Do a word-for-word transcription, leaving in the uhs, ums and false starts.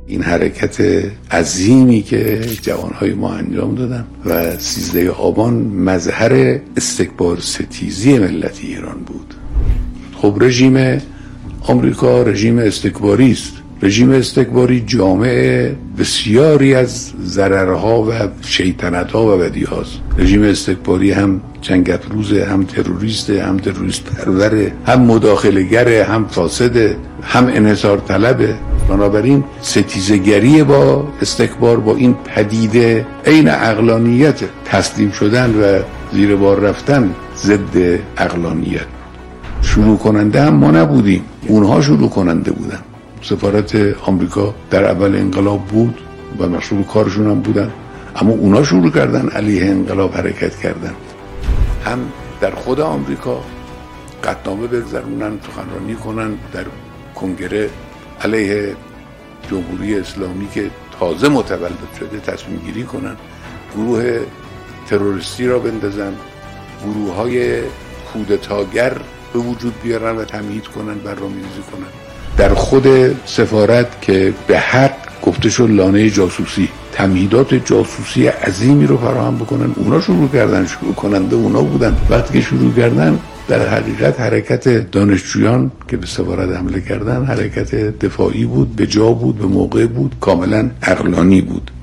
این حرکت عظیمی که جوانهای ما انجام دادن و سیزده آبان مظهر استکبار ستیزی ملت ایران بود. خب رژیم آمریکا رژیم استکباری است. رژیم استکباری جامع بسیاری از ضررها و شیطنتها و بدیهاست. رژیم استکباری هم جنگ‌افروزه، هم تروریسته، هم تروریست پروره، هم مداخله‌گره، هم فاسده، هم انحصار طلبه. بنابراین ستیزگری با استکبار، با این پدیده عین عقلانیت، تسلیم شدن و زیر بار رفتن ضد عقلانیت. شروع کننده هم ما نبودیم، اونها شروع کننده بودن. سفارت آمریکا در اول انقلاب بود و مشغول کارشون هم بودن، اما اونا شروع کردن علیه انقلاب حرکت کردن. هم در خود آمریکا قطعنامه بگذرونن، سخنرانی کنن در کنگره علیه جمهوری اسلامی که تازه متولد شده، تصمیم گیری کنن، گروه تروریستی را بندازن، گروه های کودتاگر به وجود بیارن و تمهید کنن، برنامه‌ریزی کنن. در خود سفارت که به حق گفته شد لانه جاسوسی، تمهیدات جاسوسی عظیمی رو فراهم بکنن، اونا شروع کردن، شروع کننده اونا بودن. وقتی که شروع کردن، در حقیقت حرکت دانشجویان که به سفارت حمله کردن حرکت دفاعی بود، به جا بود، به موقع بود، کاملا عقلانی بود.